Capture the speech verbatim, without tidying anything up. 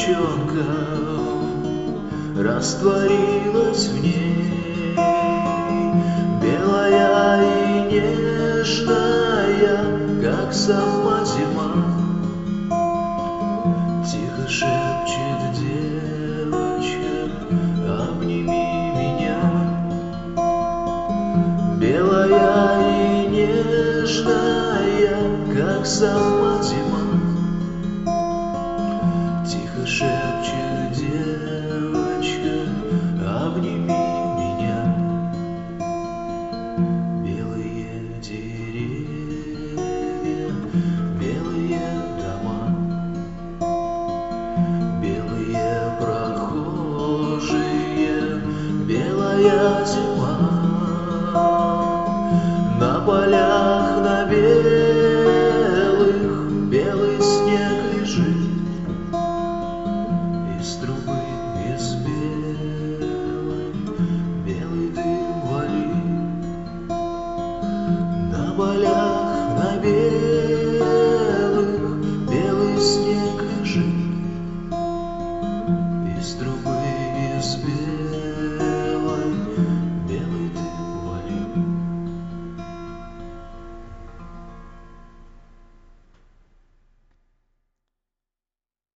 девчонка растворилась в ней, белая и нежная, как сама зима. Тихо шепчет девочка: обними меня. Белая и нежная, как сама зима. Тихо шепчет девочка: обними меня. Белые деревья, белые дома, белые прохожие, белая зима. На полях, на белых, белый снег лежит, и струи